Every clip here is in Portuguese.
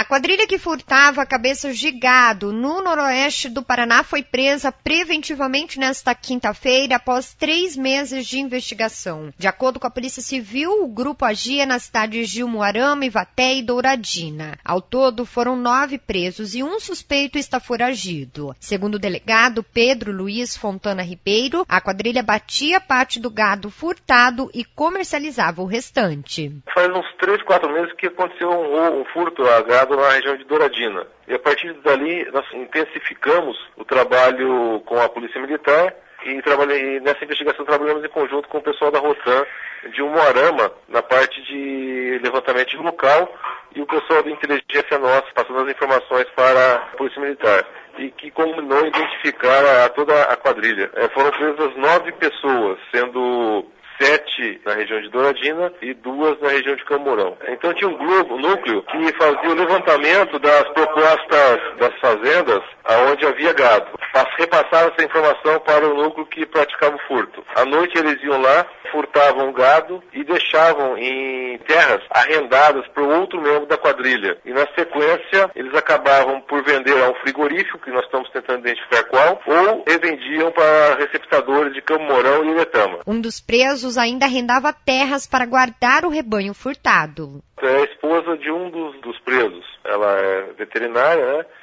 A quadrilha que furtava cabeças de gado no noroeste do Paraná foi presa preventivamente nesta quinta-feira após 3 meses de investigação. De acordo com a Polícia Civil, o grupo agia nas cidades de Umuarama, Ivaté e Douradina. Ao todo, foram 9 presos e um suspeito está foragido. Segundo o delegado Pedro Luiz Fontana Ribeiro, a quadrilha batia parte do gado furtado e comercializava o restante. Faz uns 3, 4 meses que aconteceu um furto a gado na região de Douradina. E a partir dali nós intensificamos o trabalho com a Polícia Militar e nessa investigação trabalhamos em conjunto com o pessoal da Rotan de Umuarama, na parte de levantamento de local, e o pessoal da inteligência nossa, passando as informações para a Polícia Militar. E que combinou identificar toda a quadrilha. Foram presas 9 pessoas, sendo 7 na região de Douradina e 2 na região de Camorão. Então tinha um núcleo que fazia o levantamento das propostas das fazendas aonde havia gado. Repassaram essa informação para o núcleo que praticava o furto. À noite eles iam lá, furtavam gado e deixavam em terras arrendadas para outro membro da quadrilha. E na sequência eles acabavam por vender a um frigorífico, que nós estamos tentando identificar qual, ou revendiam para receptadores de Camorão e Iretama. Um dos presos ainda arrendava terras para guardar o rebanho furtado. É a esposa de um dos presos. Ela é veterinária, né?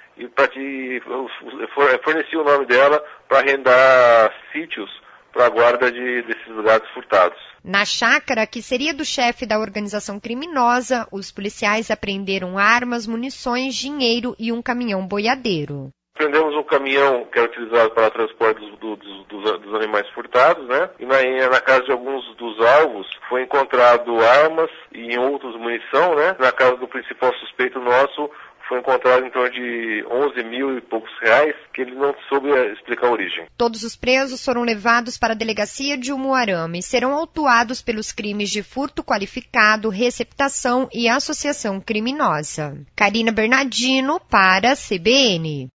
E fornecia o nome dela para arrendar sítios para a guarda desses gados furtados. Na chácara, que seria do chefe da organização criminosa, os policiais apreenderam armas, munições, dinheiro e um caminhão boiadeiro. Prendemos um caminhão que era utilizado para o transporte dos animais furtados, né? E na casa de alguns dos alvos foi encontrado armas e em outros munição, né? Na casa do principal suspeito nosso foi encontrado em torno de 11 mil e poucos reais, que ele não soube explicar a origem. Todos os presos foram levados para a delegacia de Umuarama e serão autuados pelos crimes de furto qualificado, receptação e associação criminosa. Karina Bernardino para a CBN.